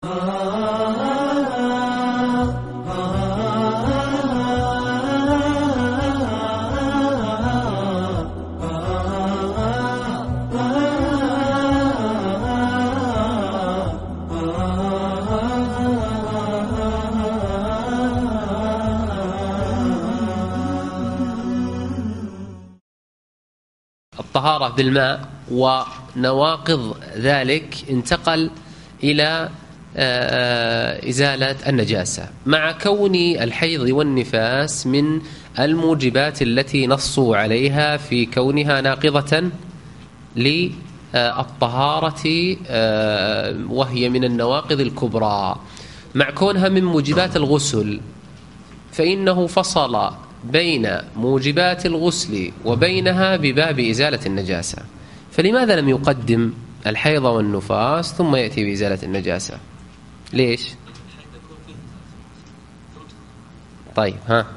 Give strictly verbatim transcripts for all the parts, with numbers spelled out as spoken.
الطهارة بالماء ونواقض ذلك انتقل إلى إزالة النجاسة، مع كون الحيض والنفاس من الموجبات التي نصوا عليها في كونها ناقضة للطهارة، وهي من النواقض الكبرى، مع كونها من موجبات الغسل، فإنه فصل بين موجبات الغسل وبينها بباب إزالة النجاسة. فلماذا لم يقدم الحيض والنفاس ثم يأتي بإزالة النجاسة؟ ليش؟ طيب ها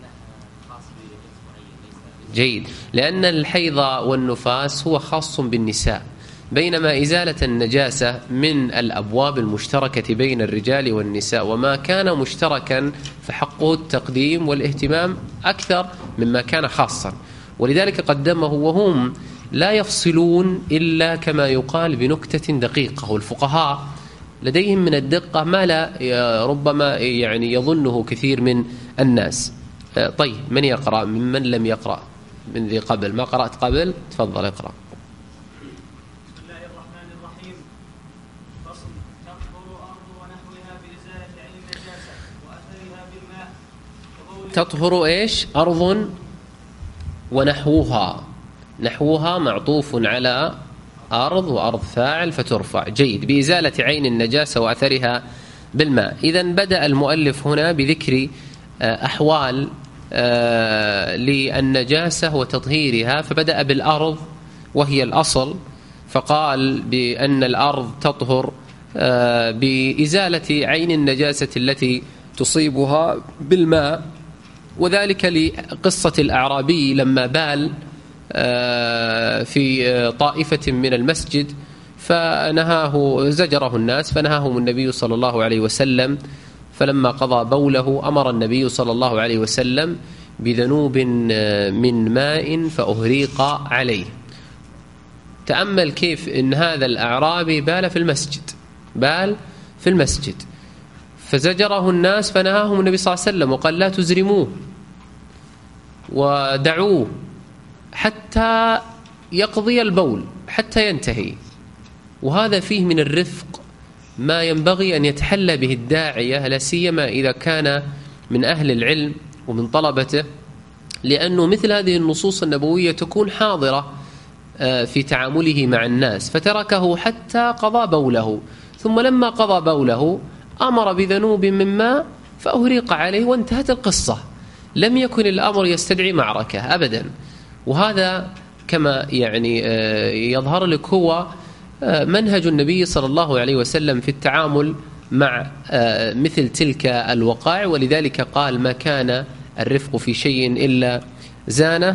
جيد، لأن الحيض والنفاس هو خاص بالنساء، بينما إزالة النجاسة من الأبواب المشتركة بين الرجال والنساء، وما كان مشتركا فحقه التقديم والاهتمام أكثر مما كان خاصا، ولذلك قدمه. وهم لا يفصلون إلا كما يقال بنكتة دقيقة، والفقهاء لديهم من الدقة ما لا ربما يعني يظنه كثير من الناس. طيب من يقرأ ممن لم يقرأ من ذي قبل؟ ما قرأت قبل؟ تفضل اقرأ. تطهر إيش؟ أرض ونحوها، نحوها معطوف على أرض، وأرض فاعل فترفع. جيد، بإزالة عين النجاسة وأثرها بالماء. إذن بدأ المؤلف هنا بذكر أحوال للنجاسة وتطهيرها، فبدأ بالأرض وهي الأصل، فقال بأن الأرض تطهر بإزالة عين النجاسة التي تصيبها بالماء، وذلك لقصة الأعرابي لما بال في طائفة من المسجد فنهاه، زجره الناس فنهاهم النبي صلى الله عليه وسلم، فلما قضى بوله أمر النبي صلى الله عليه وسلم بذنوب من ماء فأهريق عليه. تأمل كيف إن هذا الأعرابي بال في المسجد، بال في المسجد فزجره الناس فنهاهم النبي صلى الله عليه وسلم وقال لا تزرموه ودعوه حتى يقضي البول، حتى ينتهي. وهذا فيه من الرفق ما ينبغي أن يتحلى به الداعية، لا سيما إذا كان من أهل العلم ومن طلبته، لأنه مثل هذه النصوص النبوية تكون حاضرة في تعامله مع الناس، فتركه حتى قضى بوله، ثم لما قضى بوله أمر بذنوب من ماء فأهريق عليه وانتهت القصة. لم يكن الأمر يستدعي معركة أبدا. وهذا كما يعني يظهر لك هو منهج النبي صلى الله عليه وسلم في التعامل مع مثل تلك الوقائع، ولذلك قال ما كان الرفق في شيء إلا زانه،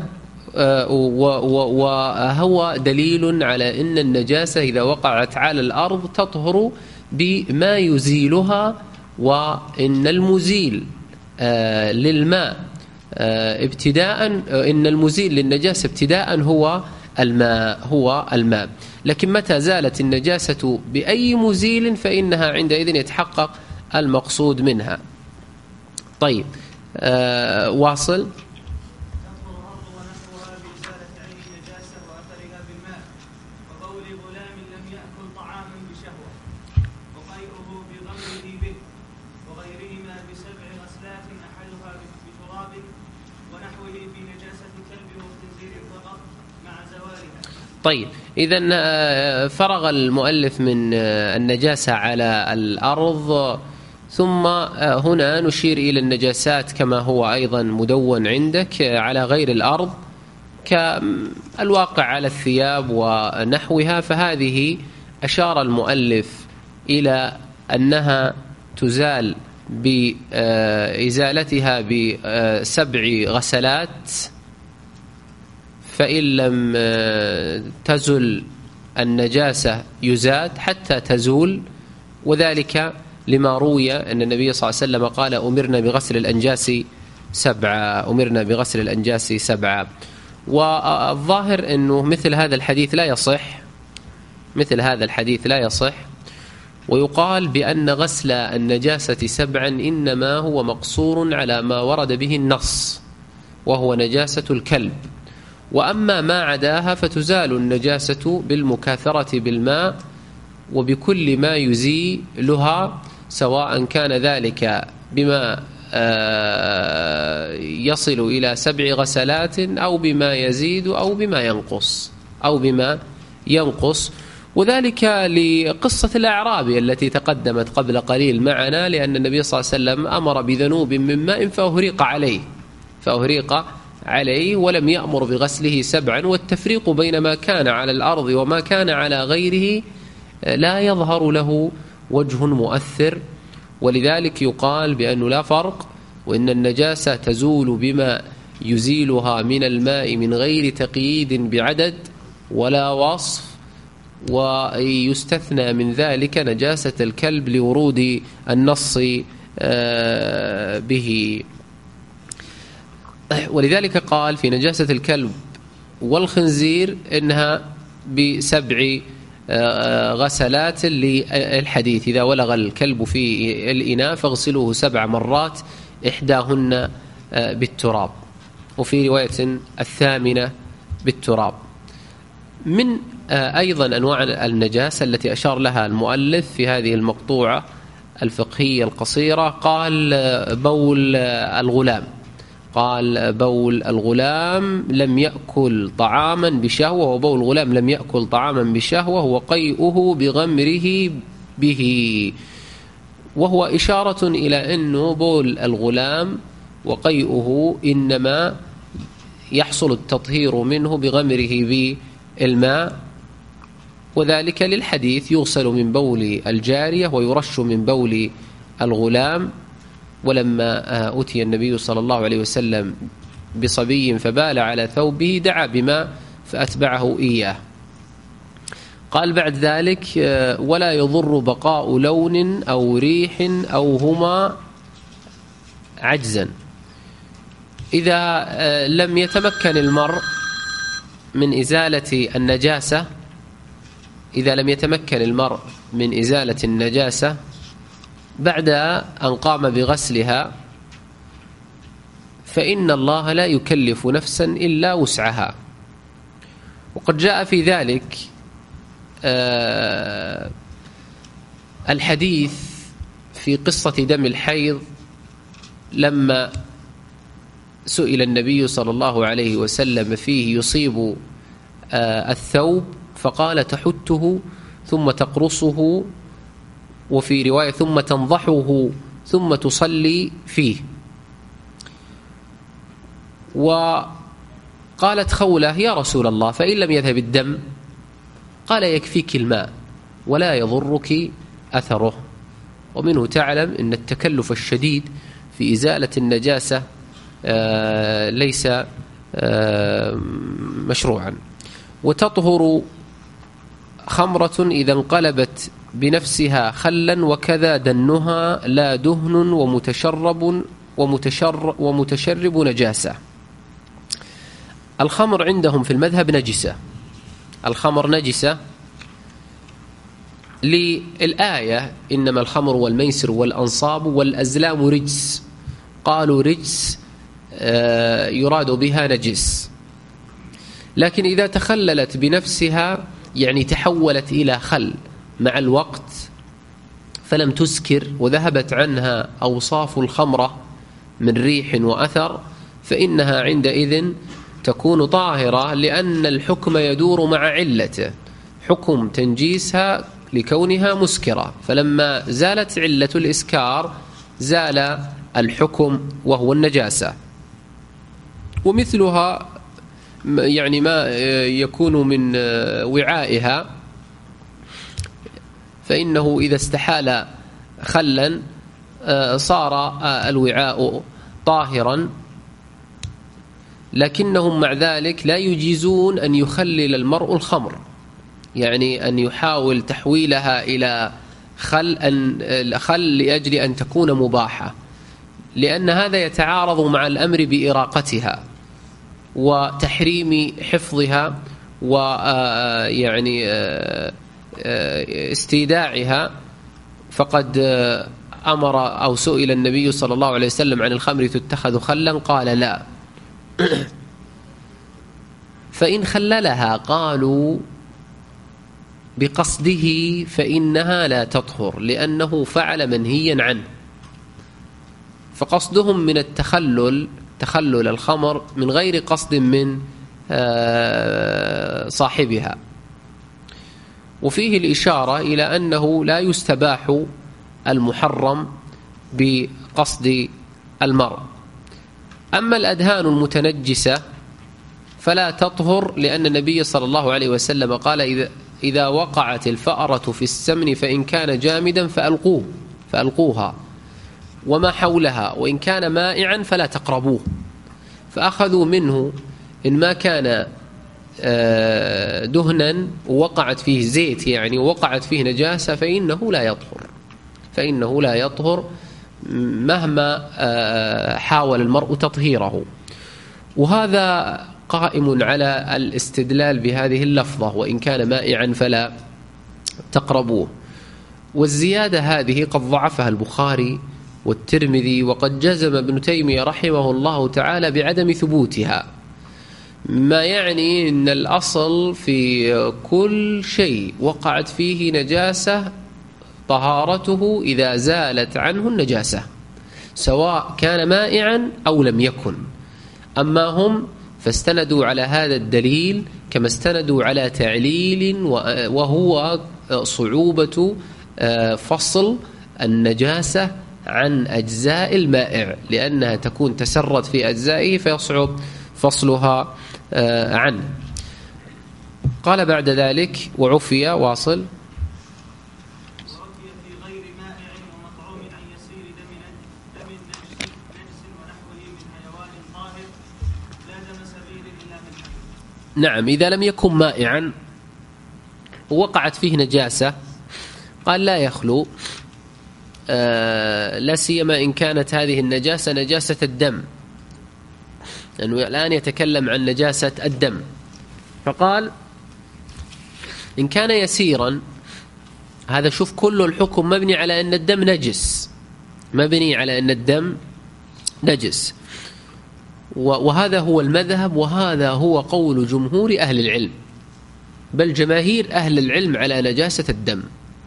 وهو دليل على أن النجاسة إذا وقعت على الأرض تطهر بما يزيلها، وإن المزيل للماء ابتداء، إن المزيل للنجاسة ابتداء هو الماء، هو الماء. لكن متى زالت النجاسة بأي مزيل فإنها عندئذ يتحقق المقصود منها. طيب آه واصل. طيب إذن فرغ المؤلف من النجاسة على الأرض، ثم هنا نشير إلى النجاسات كما هو أيضا مدون عندك على غير الأرض كالواقع على الثياب ونحوها. فهذه أشار المؤلف إلى أنها تزال بإزالتها بسبع غسلات، فإن لم تزل النجاسة يزاد حتى تزول، وذلك لما روي أن النبي صلى الله عليه وسلم قال أمرنا بغسل الأنجاس سبعة أمرنا بغسل الأنجاس سبعة. والظاهر أنه مثل هذا الحديث لا يصح مثل هذا الحديث لا يصح ويقال بأن غسل النجاسة سبعا إنما هو مقصور على ما ورد به النص وهو نجاسة الكلب، وأما ما عداها فتزال النجاسة بالمكاثرة بالماء وبكل ما يزيلها، سواء كان ذلك بما يصل إلى سبع غسلات أو بما يزيد أو بما ينقص أو بما ينقص وذلك لقصة الأعرابي التي تقدمت قبل قليل معنا، لأن النبي صلى الله عليه وسلم أمر بذنوب من ماء فأهريق عليه فأهريق عليه ولم يأمر بغسله سبعا. والتفريق بين ما كان على الأرض وما كان على غيره لا يظهر له وجه مؤثر، ولذلك يقال بأنه لا فرق، وإن النجاسة تزول بما يزيلها من الماء من غير تقييد بعدد ولا وصف، ويستثنى من ذلك نجاسة الكلب لورود النص به. ولذلك قال في نجاسة الكلب والخنزير إنها بسبع غسلات للحديث، إذا ولغ الكلب في الإناء فاغسلوه سبع مرات إحداهن بالتراب، وفي رواية الثامنة بالتراب. من أيضا أنواع النجاسة التي أشار لها المؤلف في هذه المقطوعة الفقهية القصيرة قال بول الغلام قال بول الغلام لم يأكل طعاما بشهوة، وبول الغلام لم يأكل طعاما بشهوة وقيئه بغمره به، وهو إشارة إلى أنه بول الغلام وقيئه إنما يحصل التطهير منه بغمره بالماء، وذلك للحديث يغسل من بول الجارية ويرش من بول الغلام. ولما أتي النبي صلى الله عليه وسلم بصبي فبال على ثوبه دعا بماء فأتبعه إياه. قال بعد ذلك ولا يضر بقاء لون أو ريح أو هما عجزا. إذا لم يتمكن المرء من إزالة النجاسة إذا لم يتمكن المرء من إزالة النجاسة بعد أن قام بغسلها فإن الله لا يكلف نفسا إلا وسعها. وقد جاء في ذلك الحديث في قصة دم الحيض لما سئل النبي صلى الله عليه وسلم فيه يصيب الثوب فقال تحته ثم تقرصه، وفي رواية ثم تنضحه ثم تصلي فيه. وقالت خولة يا رسول الله فإن لم يذهب الدم؟ قال يكفيك الماء ولا يضرك أثره. ومنه تعلم أن التكلف الشديد في إزالة النجاسة ليس مشروعا. وتطهر خمرة إذا انقلبت بنفسها خلا وكذا دنها لا دهن ومتشرب ومتشر ومتشرب نجاسة. الخمر عندهم في المذهب نجسة الخمر نجسة للآية إنما الخمر والميسر والأنصاب والأزلام رجس، قالوا رجس يراد بها نجس. لكن إذا تخللت بنفسها يعني تحولت إلى خل مع الوقت فلم تسكر وذهبت عنها أوصاف الخمرة من ريح وأثر فإنها عندئذ تكون طاهرة، لأن الحكم يدور مع علته، حكم تنجيسها لكونها مسكرة، فلما زالت علة الإسكار زال الحكم وهو النجاسة. ومثلها يعني ما يكون من وعائها فإنه إذا استحال خلا صار الوعاء طاهرا، لكنهم مع ذلك لا يجيزون أن يخلل المرء الخمر، يعني أن يحاول تحويلها إلى خل أن الخل لأجل أن تكون مباحة، لأن هذا يتعارض مع الأمر بإراقتها وتحريم حفظها ويعني استيداعها. فقد أمر أو سئل النبي صلى الله عليه وسلم عن الخمر تتخذ خلا، قال لا. فإن خللها قالوا بقصده فإنها لا تطهر، لأنه فعل منهيا عنه. فقصدهم من التخلل تخلل الخمر من غير قصد من صاحبها. وفيه الإشارة إلى أنه لا يستباح المحرم بقصد المرء. أما الأدهان المتنجسة فلا تطهر، لأن النبي صلى الله عليه وسلم قال إذا, إذا وقعت الفأرة في السمن فإن كان جامدا فألقوه فألقوها وما حولها، وإن كان مائعا فلا تقربوه. فأخذوا منه إن ما كان دهنا ووقعت فيه زيت يعني ووقعت فيه نجاسة فإنه لا يطهر فإنه لا يطهر مهما حاول المرء تطهيره. وهذا قائم على الاستدلال بهذه اللفظة وإن كان مائعا فلا تقربوه. والزيادة هذه قد ضعفها البخاري والترمذي، وقد جزم ابن تيمية رحمه الله تعالى بعدم ثبوتها، ما يعني أن الأصل في كل شيء وقعت فيه نجاسة طهارته إذا زالت عنه النجاسة سواء كان مائعا أو لم يكن. أما هم فاستندوا على هذا الدليل كما استندوا على تعليل وهو صعوبة فصل النجاسة عن أجزاء المائع، لأنها تكون تسرت في أجزائه فيصعب فصلها عنه. قال بعد ذلك وعفية واصل نعم إذا لم يكن مائعا ووقعت فيه نجاسة قال لا يخلو، آه لا سيما إن كانت هذه النجاسة نجاسة الدم، لأنه الآن يتكلم عن نجاسة الدم. فقال إن كان يسيرا، هذا شوف كل الحكم مبني على أن الدم نجس، مبني على أن الدم نجس، وهذا هو المذهب وهذا هو قول جمهور أهل العلم، بل جماهير أهل العلم على نجاسة الدم.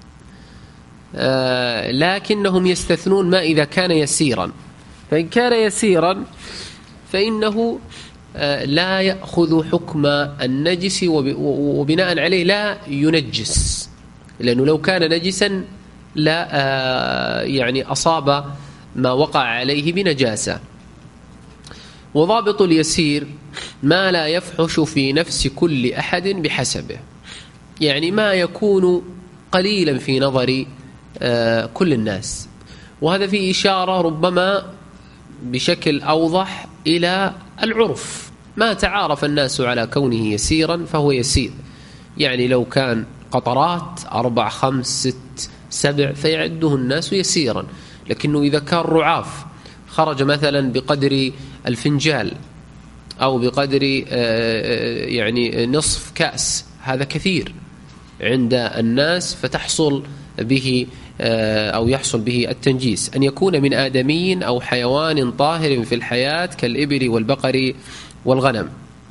آه لكنهم يستثنون ما إذا كان يسيرا، فإن كان يسيرا فإنه آه لا يأخذ حكم النجس وبناء عليه لا ينجس، لأنه لو كان نجسا لا آه يعني أصاب ما وقع عليه بنجاسة. وضابط اليسير ما لا يفحش في نفس كل أحد بحسبه، يعني ما يكون قليلا في نظر كل الناس. وهذا فيه إشارة ربما بشكل أوضح إلى العرف، ما تعارف الناس على كونه يسيرا فهو يسير، يعني لو كان قطرات أربع خمس ست سبع فيعده الناس يسيرا، لكنه إذا كان رعاف خرج مثلا بقدر الفنجال أو بقدر يعني نصف كأس، هذا كثير عند الناس فتحصل به أو يحصل به التنجيس. أن يكون من آدمي أو حيوان طاهر في الحياة كالإبل والبقر والغنم.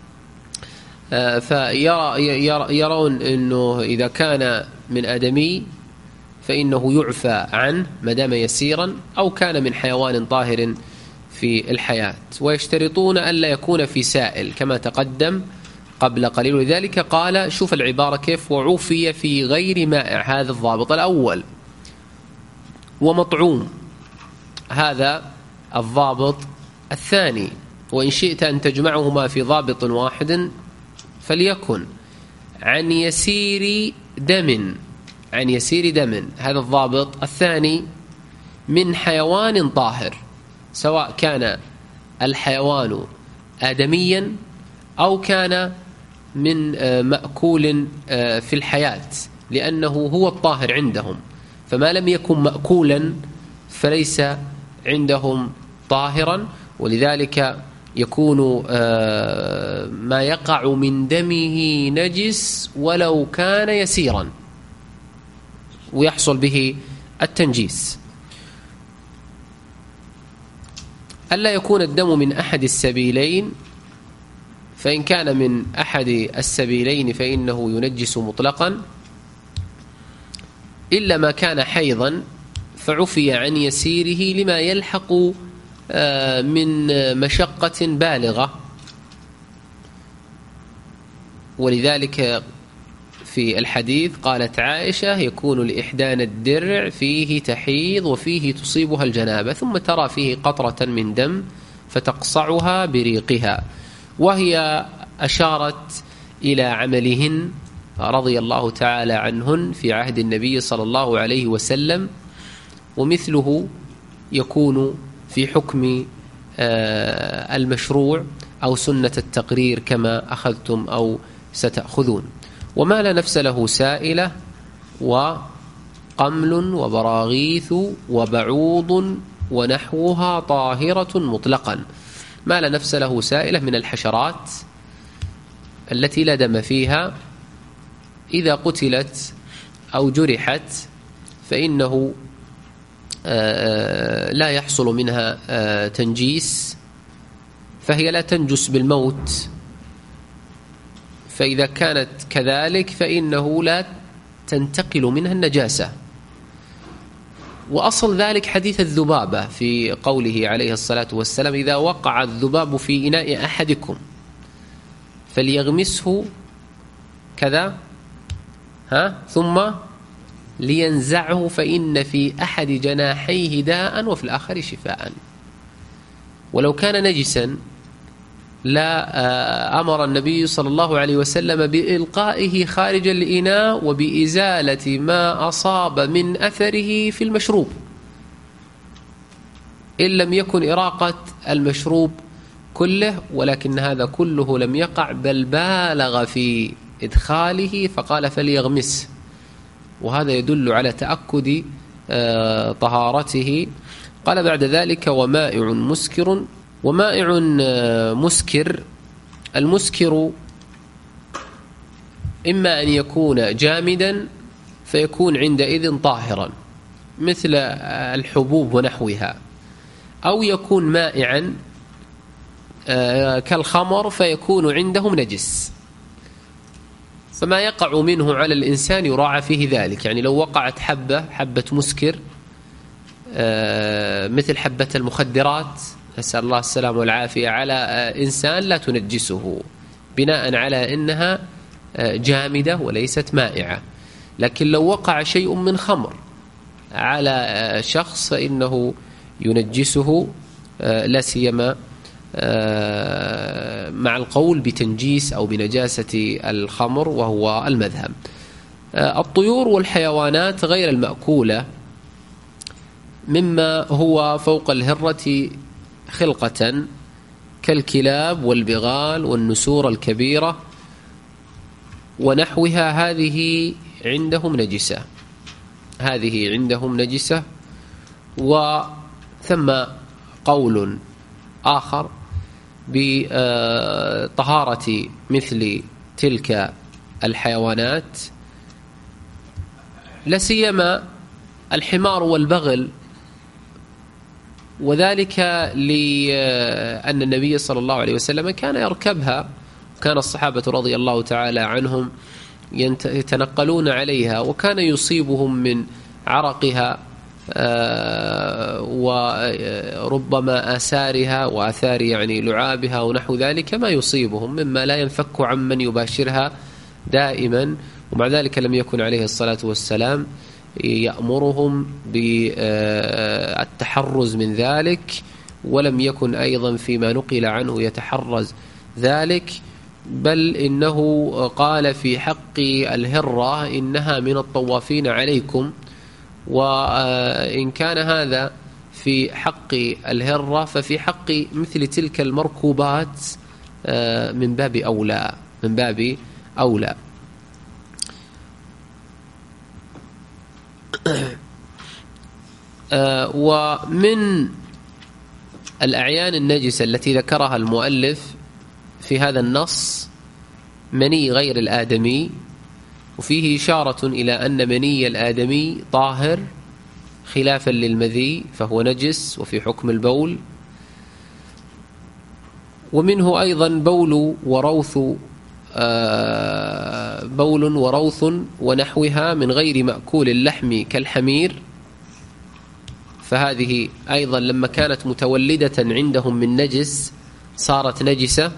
فيرون أنه إذا كان من آدمي فإنه يعفى عنه ما دام يسيرا، أو كان من حيوان طاهر في الحياة. ويشترطون ألا يكون في سائل كما تقدم قبل قليل، ولذلك قال شوف العبارة كيف وعفي في غير مائع، هذا الضابط الأول. ومطعوم هذا الضابط الثاني، وإن شئت أن تجمعهما في ضابط واحد فليكن عن يسير دم، عن يسير دم هذا الضابط الثاني من حيوان طاهر، سواء كان الحيوان آدميا أو كان من مأكول في الحياة، لأنه هو الطاهر عندهم. فما لم يكن مأكولا فليس عندهم طاهرا، ولذلك يكون ما يقع من دمه نجس ولو كان يسيرا ويحصل به التنجيس. ألا يكون الدم من أحد السبيلين، فإن كان من أحد السبيلين فإنه ينجس مطلقا، إلا ما كان حيضا فعفي عن يسيره لما يلحق من مشقة بالغة. ولذلك في الحديث قالت عائشة: يكون لإحدانا الدرع فيه تحيض وفيه تصيبها الجنابة، ثم ترى فيه قطرة من دم فتقصعها بريقها، وهي أشارت إلى عملهن رضي الله تعالى عنهن في عهد النبي صلى الله عليه وسلم، ومثله يكون في حكم المشروع أو سنة التقرير كما أخذتم أو ستأخذون. وما لا نفس له سائلة وقمل وبراغيث وبعوض ونحوها طاهرة مطلقا. ما لا نفس له سائلة من الحشرات التي لا دم فيها، إذا قتلت أو جرحت فإنه لا يحصل منها تنجيس، فهي لا تنجس بالموت، فإذا كانت كذلك فإنه لا تنتقل منها النجاسة. وأصل ذلك حديث الذبابة في قوله عليه الصلاة والسلام: إذا وقع الذباب في إناء أحدكم فليغمسه كذا ها ثم لينزعه فإن في أحد جناحيه داء وفي الآخر شفاء. ولو كان نجسا لا أمر النبي صلى الله عليه وسلم بإلقائه خارج الإناء وبإزالة ما أصاب من أثره في المشروب، إن لم يكن إراقة المشروب كله، ولكن هذا كله لم يقع، بل بالغ في إدخاله فقال فليغمسه، وهذا يدل على تأكد طهارته. قال بعد ذلك: ومائع مسكر. ومائع مسكر، المسكر إما أن يكون جامدا فيكون عندئذ طاهرا مثل الحبوب ونحوها، أو يكون مائعا كالخمر فيكون عنده نجس، فما يقع منه على الإنسان يراعى فيه ذلك. يعني لو وقعت حبة حبة مسكر مثل حبة المخدرات، نسأل الله السلامة والعافية، على إنسان لا تنجسه بناء على أنها جامدة وليست مائعة. لكن لو وقع شيء من خمر على شخص فإنه ينجسه، لا سيما مع القول بتنجيس أو بنجاسة الخمر وهو المذهب. الطيور والحيوانات غير المأكولة مما هو فوق الهرة خلقة كالكلاب والبغال والنسور الكبيرة ونحوها، هذه عندهم نجسة هذه عندهم نجسة. وثم قول آخر بطهارة مثل تلك الحيوانات، لا سيما الحمار والبغل، وذلك لأن النبي صلى الله عليه وسلم كان يركبها، وكان الصحابة رضي الله تعالى عنهم يتنقلون عليها، وكان يصيبهم من عرقها وربما آثارها وآثار يعني لعابها ونحو ذلك ما يصيبهم مما لا ينفك عمن يباشرها دائما. ومع ذلك لم يكن عليه الصلاة والسلام يأمرهم بالتحرز من ذلك، ولم يكن أيضا فيما نقل عنه يتحرز ذلك، بل إنه قال في حق الهرة: إنها من الطوافين عليكم. وإن كان هذا في حق الهرة ففي حق مثل تلك المركوبات من باب أولى من باب أولى. ومن الأعيان النجسة التي ذكرها المؤلف في هذا النص مني غير الآدمي، وفيه إشارة إلى أن مني الآدمي طاهر خلافا للمذي فهو نجس وفي حكم البول. ومنه أيضا بول وروث بول وروث ونحوها من غير مأكول اللحم كالحمير، فهذه أيضا لما كانت متولدة عندهم من نجس صارت نجسة.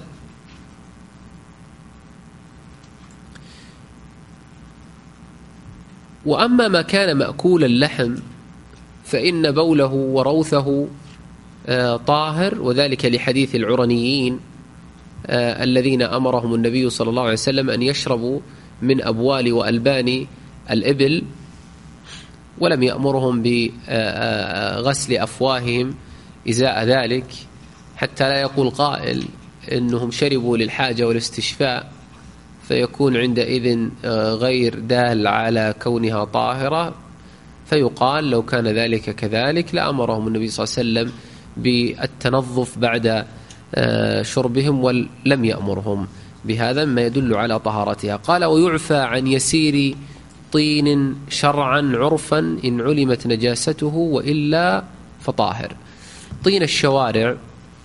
وأما ما كان مأكول اللحم فإن بوله وروثه طاهر، وذلك لحديث العرنيين الذين أمرهم النبي صلى الله عليه وسلم أن يشربوا من أبوال وألبان الإبل، ولم يأمرهم بغسل أفواههم إزاء ذلك، حتى لا يقول قائل إنهم شربوا للحاجة والاستشفاء فيكون عندئذ غير دال على كونها طاهرة، فيقال لو كان ذلك كذلك لأمرهم النبي صلى الله عليه وسلم بالتنظف بعد شربهم ولم يأمرهم بهذا، ما يدل على طهارتها. قال ويعفى عن يسير طين شرعا عرفا إن علمت نجاسته وإلا فطاهر. طين الشوارع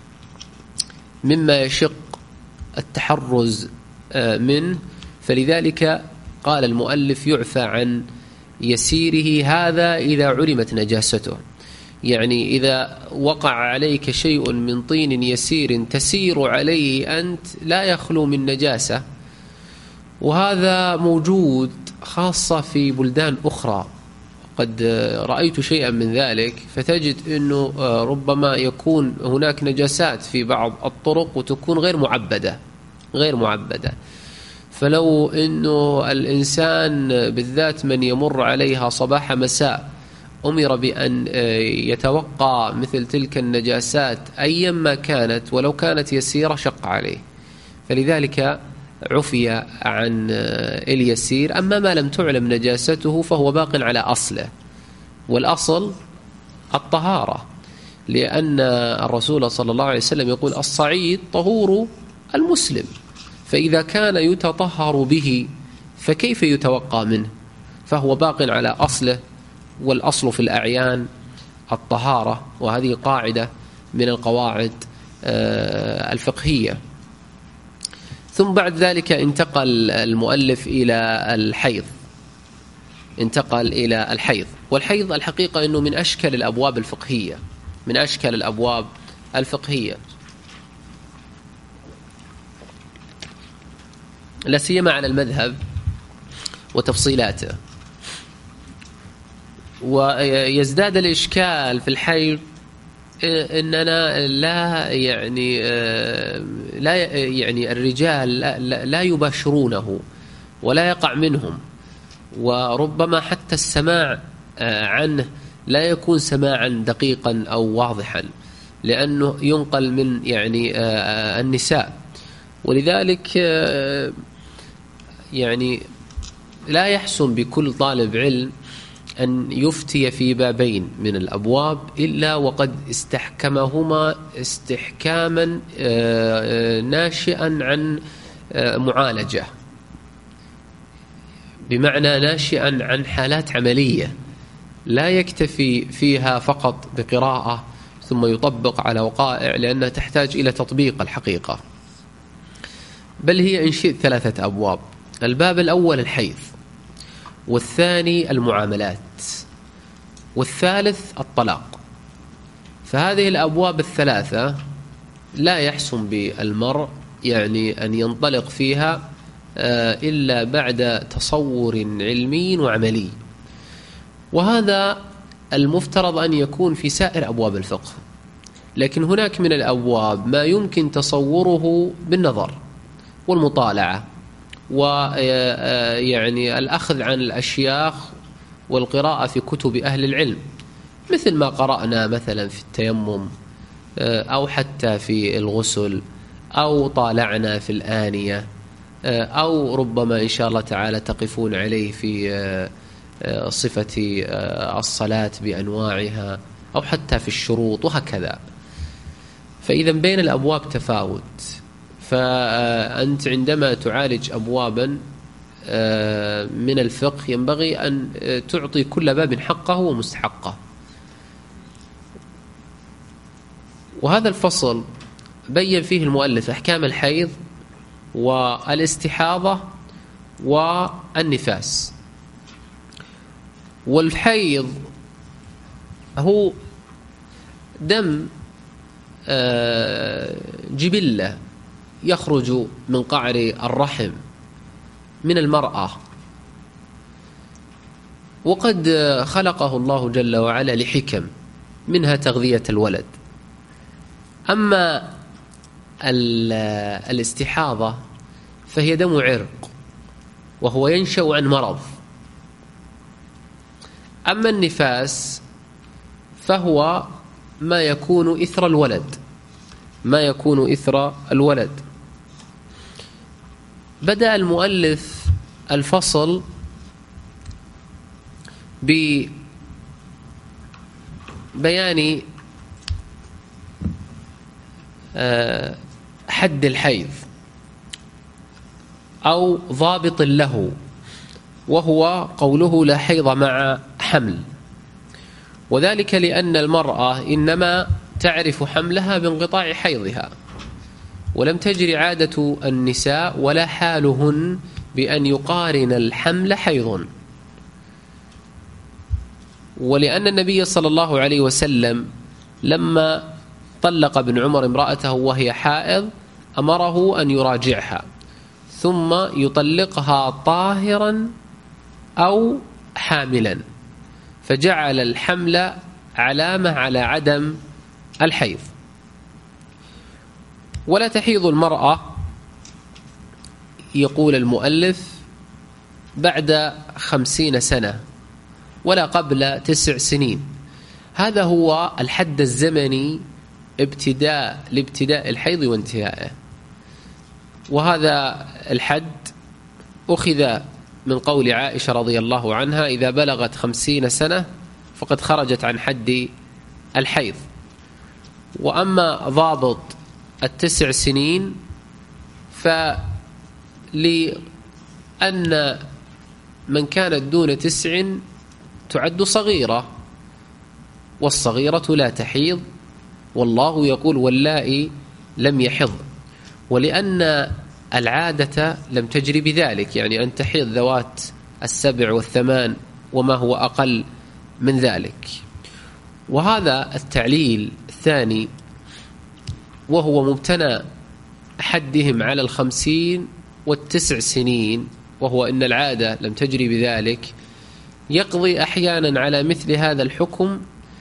مما يشق التحرز منه، فلذلك قال المؤلف يعفى عن يسيره، هذا إذا علمت نجاسته، يعني إذا وقع عليك شيء من طين يسير تسير عليه أنت لا يخلو من نجاسة، وهذا موجود خاصة في بلدان أخرى. قد رأيت شيئا من ذلك، فتجد أنه ربما يكون هناك نجاسات في بعض الطرق وتكون غير معبدة غير معبدة فلو أنه الإنسان بالذات من يمر عليها صباح مساء أمر بأن يتوقع مثل تلك النجاسات أيما كانت ولو كانت يسيرة شق عليه، فلذلك عفي عن اليسير. أما ما لم تعلم نجاسته فهو باق على أصله، والأصل الطهارة، لأن الرسول صلى الله عليه وسلم يقول الصعيد طهور المسلم، فإذا كان يتطهر به فكيف يتوقى منه؟ فهو باق على أصله، والأصل في الأعيان الطهارة، وهذه قاعدة من القواعد الفقهية. ثم بعد ذلك انتقل المؤلف إلى الحيض انتقل إلى الحيض والحيض الحقيقة أنه من أشكل الأبواب الفقهية من أشكل الأبواب الفقهية لا سيما على المذهب وتفصيلاته. ويزداد الإشكال في الحيض إننا لا يعني لا يعني الرجال لا, لا يباشرونه ولا يقع منهم، وربما حتى السماع عنه لا يكون سماعا دقيقا أو واضحا، لأنه ينقل من يعني النساء، ولذلك يعني لا يحسن بكل طالب علم أن يفتي في بابين من الأبواب إلا وقد استحكمهما استحكاما ناشئا عن معالجة، بمعنى ناشئا عن حالات عملية لا يكتفي فيها فقط بقراءة ثم يطبق على وقائع، لأنها تحتاج إلى تطبيق الحقيقة، بل هي إن شئت ثلاثة أبواب. الباب الأول الحيض، والثاني المعاملات، والثالث الطلاق. فهذه الأبواب الثلاثة لا يحسن بالمرء يعني أن ينطلق فيها إلا بعد تصور علمي وعملي، وهذا المفترض أن يكون في سائر أبواب الفقه. لكن هناك من الأبواب ما يمكن تصوره بالنظر والمطالعة ويعني الأخذ عن الأشياخ والقراءة في كتب أهل العلم، مثل ما قرأنا مثلا في التيمم أو حتى في الغسل، أو طالعنا في الآنية، أو ربما إن شاء الله تعالى تقفون عليه في صفة الصلاة بأنواعها أو حتى في الشروط وهكذا. فإذا بين الأبواب تفاوت. فأنت عندما تعالج أبوابا من الفقه ينبغي أن تعطي كل باب حقه ومستحقه. وهذا الفصل بين فيه المؤلف أحكام الحيض والاستحاضة والنفاس. والحيض هو دم جبلة يخرج من قعر الرحم من المرأة، وقد خلقه الله جل وعلا لحكم، منها تغذية الولد. أما الاستحاضة فهي دم عرق وهو ينشأ عن مرض. أما النفاس فهو ما يكون إثر الولد ما يكون إثر الولد. بدأ المؤلف الفصل ببيان حد الحيض أو ضابط له، وهو قوله لا حيض مع حمل. وذلك لأن المرأة إنما تعرف حملها بانقطاع حيضها، ولم تجري عادة النساء ولا حالهن بأن يقارن الحمل حيض. ولأن النبي صلى الله عليه وسلم لما طلق ابن عمر امرأته وهي حائض أمره أن يراجعها ثم يطلقها طاهرا أو حاملا، فجعل الحمل علامة على عدم الحيض. ولا تحيض المرأة، يقول المؤلف، بعد خمسين سنة ولا قبل تسع سنين. هذا هو الحد الزمني ابتداء لابتداء الحيض وانتهائه. وهذا الحد أخذ من قول عائشة رضي الله عنها: إذا بلغت خمسين سنة فقد خرجت عن حد الحيض. وأما ضابط التسع سنين فلأن من كانت دون تسع تعد صغيرة، والصغيرة لا تحيض، والله يقول واللائي لم يحض. ولأن العادة لم تجري بذلك، يعني أن تحيض ذوات السبع والثمان وما هو أقل من ذلك. وهذا التعليل الثاني وهو مبتنى حدهم على الخمسين والتسع سنين، وهو أن العادة لم تجري بذلك، يقضي أحيانا على مثل هذا الحكم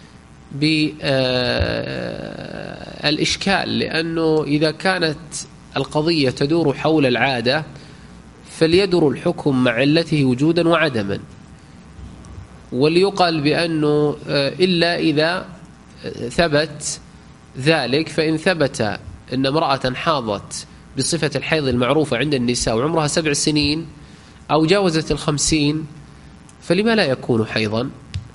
بالإشكال. لأنه إذا كانت القضية تدور حول العادة فليدر الحكم مع علته وجودا وعدما، وليقل بأنه إلا إذا ثبت ذلك. فإن ثبت أن امرأة حاضت بصفة الحيض المعروفة عند النساء وعمرها سبع سنين أو جاوزت الخمسين فلما لا يكون حيضا؟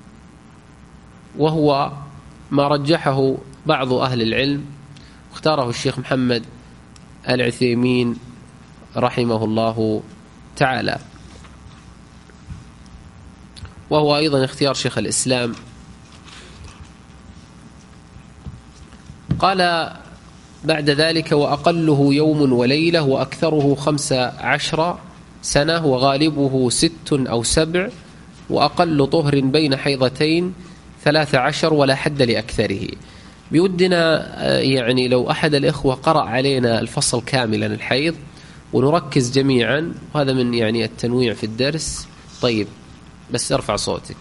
وهو ما رجحه بعض أهل العلم، واختاره الشيخ محمد العثيمين رحمه الله تعالى، وهو أيضا اختيار شيخ الإسلام. قال بعد ذلك: وأقله يوم وليلة وأكثره خمس عشر سنة وغالبه ست أو سبع، وأقل طهر بين حيضتين ثلاث عشر ولا حد لأكثره. بودنا يعني لو أحد الإخوة قرأ علينا الفصل كاملا الحيض ونركز جميعا، وهذا من يعني التنويع في الدرس. طيب بس ارفع صوتك.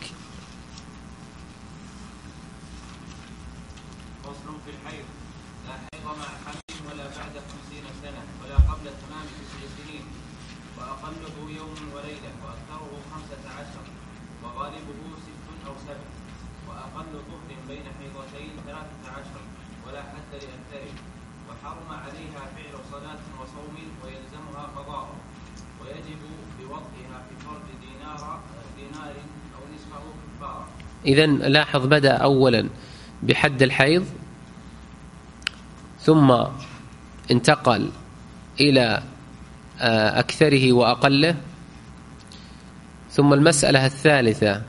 ويجب بوضعها في فرد دينار دينار أو إذن لاحظ بدأ أولا بحد الحيض ثم انتقل إلى أكثره وأقله، ثم المسألة الثالثة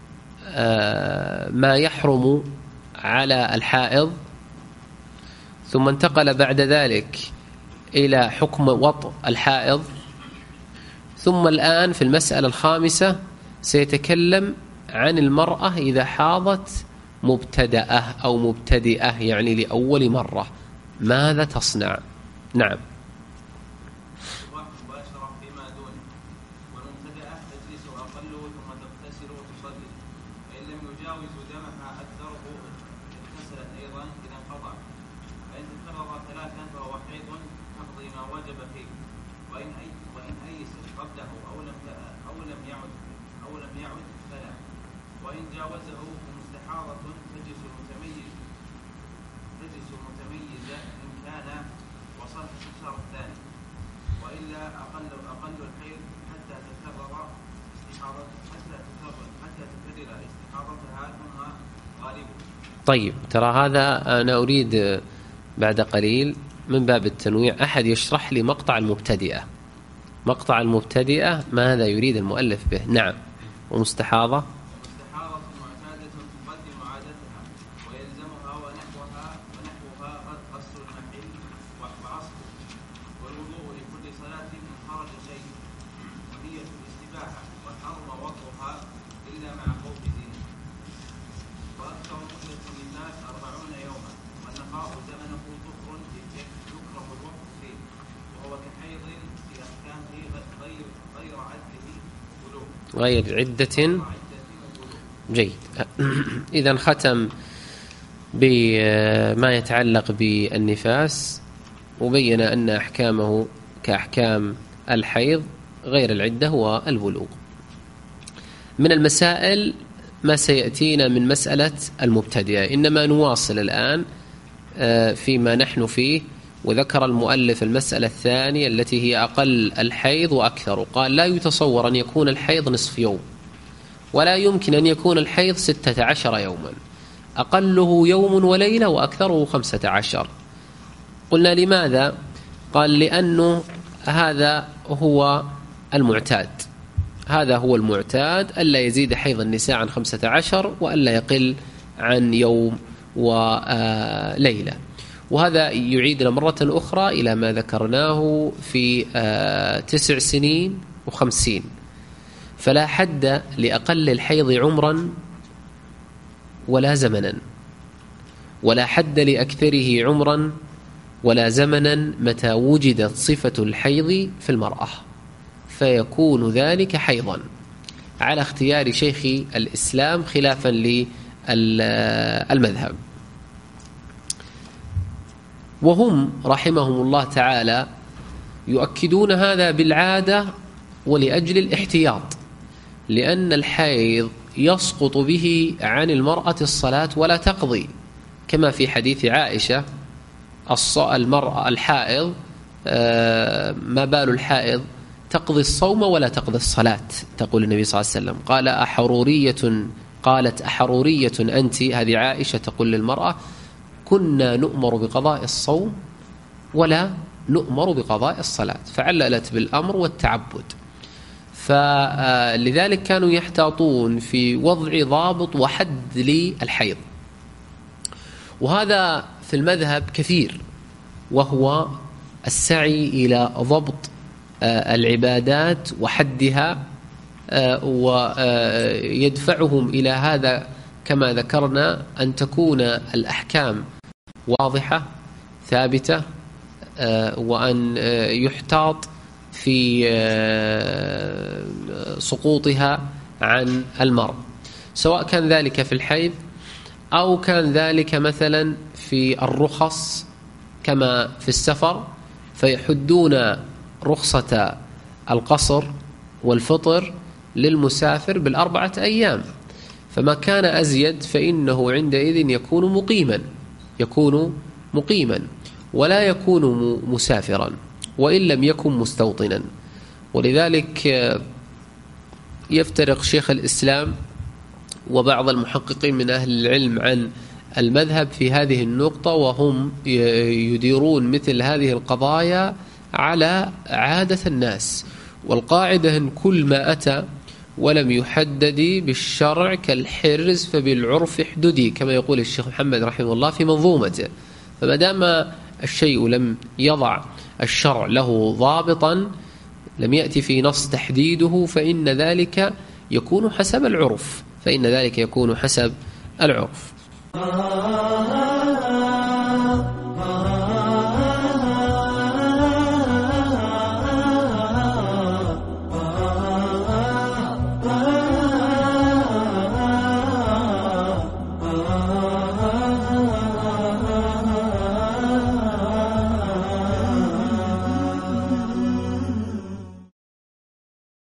ما يحرم على الحائض، ثم انتقل بعد ذلك إلى حكم وطء الحائض، ثم الآن في المسألة الخامسة سيتكلم عن المرأة إذا حاضت مبتدأة أو مبتدئة، يعني لأول مرة ماذا تصنع؟ نعم. طيب، ترى هذا أنا أريد بعد قليل من باب التنويع أحد يشرح لي مقطع المبتدئة. مقطع المبتدئة ماذا يريد المؤلف به؟ نعم. ومستحاضة غير عدة. جيد. إذن ختم بما يتعلق بالنفاس وبين أن أحكامه كأحكام الحيض غير العدة والبلوغ. من المسائل ما سيأتينا من مسألة المبتدئة، إنما نواصل الآن فيما نحن فيه. وذكر المؤلف المسألة الثانية التي هي أقل الحيض وأكثر. قال لا يتصور أن يكون الحيض نصف يوم، ولا يمكن أن يكون الحيض ستة عشر يوما، أقله يوم وليلة وأكثره خمسة عشر. قلنا لماذا؟ قال لأنه هذا هو المعتاد، هذا هو المعتاد، ألا يزيد حيض النساء عن خمسة عشر وألا يقل عن يوم وليلة. وهذا يعيدنا مرة أخرى إلى ما ذكرناه في تسع سنين وخمسين. فلا حد لأقل الحيض عمرا ولا زمنا، ولا حد لأكثره عمرا ولا زمنا متى وجدت صفة الحيض في المرأة، فيكون ذلك حيضا على اختيار شيخ الإسلام خلافا للمذهب. وهم رحمهم الله تعالى يؤكدون هذا بالعادة ولأجل الاحتياط، لأن الحيض يسقط به عن المرأة الصلاة ولا تقضي، كما في حديث عائشة المرأة الحائض ما بال الحائض تقضي الصوم ولا تقضي الصلاة، تقول النبي صلى الله عليه وسلم. قال أحرورية قالت أحرورية أنت، هذه عائشة تقول للمرأة، كنا نؤمر بقضاء الصوم ولا نؤمر بقضاء الصلاة، فعللت بالأمر والتعبد. فلذلك كانوا يحتاطون في وضع ضابط وحد للحيض، وهذا في المذهب كثير، وهو السعي إلى ضبط العبادات وحدها، ويدفعهم إلى هذا كما ذكرنا أن تكون الأحكام واضحة ثابتة، وأن يحتاط في سقوطها عن المرء، سواء كان ذلك في الحيض أو كان ذلك مثلا في الرخص كما في السفر، فيحدون رخصة القصر والفطر للمسافر بالأربعة أيام، فما كان أزيد فإنه عندئذ يكون مقيما يكون مقيما ولا يكون مسافرا وإن لم يكن مستوطنا. ولذلك يفترق شيخ الإسلام وبعض المحققين من أهل العلم عن المذهب في هذه النقطة، وهم يديرون مثل هذه القضايا على عادة الناس. والقاعدة أن كل ما أتى ولم يحدد بالشرع كالحرز فبالعرف احددي، كما يقول الشيخ محمد رحمه الله في منظومته. فما دام الشيء لم يضع الشرع له ضابطا، لم يأتي في نص تحديده، فإن ذلك يكون حسب العرف فإن ذلك يكون حسب العرف.